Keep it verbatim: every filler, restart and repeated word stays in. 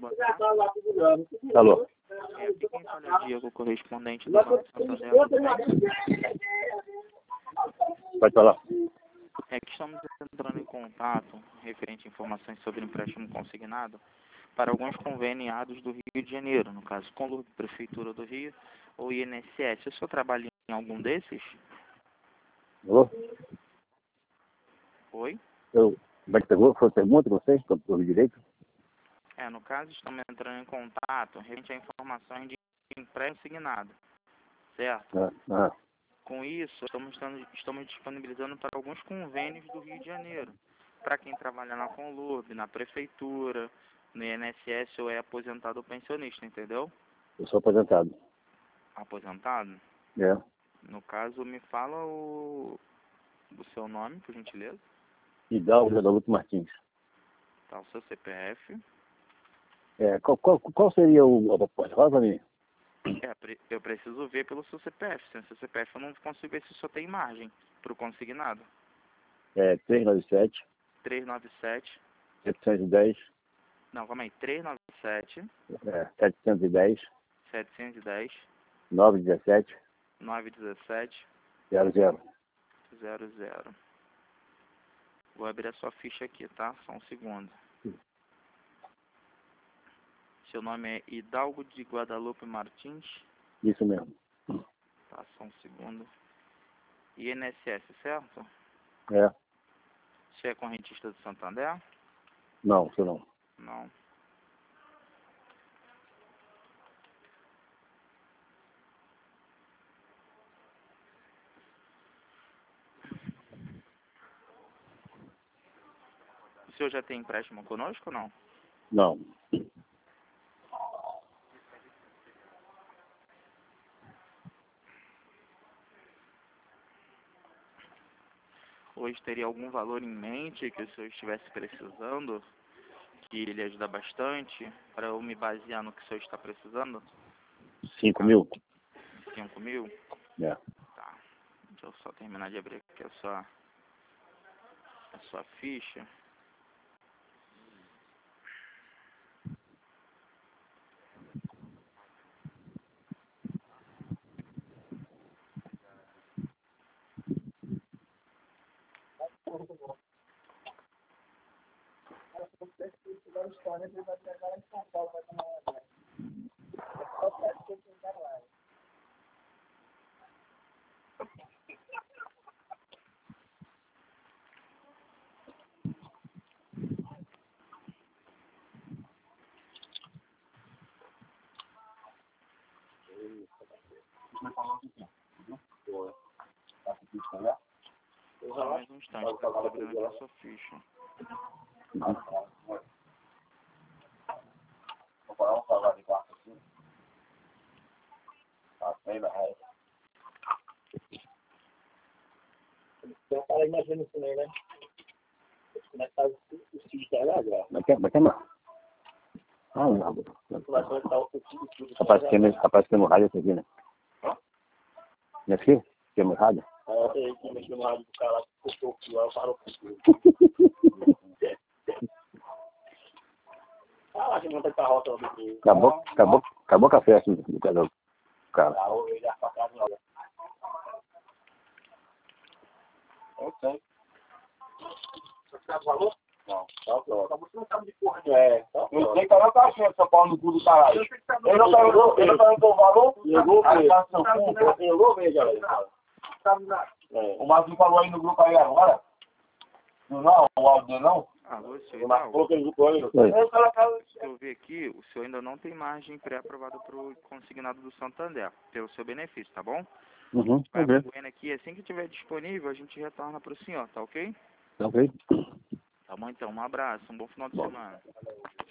boa tarde. Alô? É, aqui quem fala é o Diego, correspondente do Banco Santander, tudo bem? Pode falar. É que estamos entrando em contato referente a informações sobre empréstimo consignado para alguns conveniados do Rio de Janeiro, no caso, com a Prefeitura do Rio ou I N S S. O senhor trabalha em algum desses? Alô? Oi? Eu, como é que pegou? Foi pergunta você? Sobre direito? É, no caso, estamos entrando em contato referente a informações de empréstimo consignado, certo? Ah, ah. Com isso, estamos, estamos disponibilizando para alguns convênios do Rio de Janeiro, para quem trabalha na Conlurb, na Prefeitura, no I N S S ou é aposentado ou pensionista, entendeu? Eu sou aposentado. Aposentado? É. No caso, me fala o, o seu nome, por gentileza. Hidalgo Guadalupe Martins. Tá, o seu C P F. É, qual, qual, qual seria o... a proposta? Fala pra mim. É, eu preciso ver pelo seu C P F. Sem seu C P F eu não consigo ver se o senhor tem margem para o consignado. É trezentos e noventa e sete, trezentos e noventa e sete. setecentos e dez. Não, calma aí. trezentos e noventa e sete. É, setecentos e dez. setecentos e dez. novecentos e dezessete. novecentos e dezessete. zero zero. zero zero. Vou abrir a sua ficha aqui, tá? Só um segundo. Seu nome é Hidalgo de Guadalupe Martins. Isso mesmo. Tá, só um segundo. I N S S, certo? É. Você é correntista do Santander? Não, isso não. Não. O senhor já tem empréstimo conosco ou não? Não. Hoje teria algum valor em mente que o senhor estivesse precisando, que ele ajuda bastante, para eu me basear no que o senhor está precisando? cinco mil? cinco mil? É. Tá. Deixa eu só terminar de abrir aqui a sua, a sua ficha. Só mais um instante para eu abrir aqui a sua ficha. Imagina isso aí, né? Como é que faz o sítio da água? Mas quer, mas quer mais? Ah, não. Rapaz, tem, rapaz, tem no rádio aqui, né? Não é aqui? Tem no rádio? Ah, eu tenho que mexer no rádio do cara que puxou o fio, eu paro o fio. Ah, que não tem carroça aqui. Acabou, acabou, acabou com a festa do cara. Ah, eu ia pra casa. Ok. Você falou? Não, tá pronto. Você não sabe de porra de é. Eu sei que eu não tá achando São Paulo no cu do caralho. Ele não perguntou, ele não perguntou o valor? Pegou, pegou. Pegou, veja aí. O Marquinhos falou aí no grupo aí agora. Não, o áudio dele não? Ah, você, O Marquinhos falou que ele grupou aí. eu vi aqui, o senhor ainda não tem margem pré-aprovada para o consignado do Santander, pelo seu benefício, tá bom? Uhum, Vai ok. acompanhando aqui, assim que estiver disponível, a gente retorna para o senhor, tá ok? Tá ok. Tá bom, então, um abraço, um bom final de Bom. semana.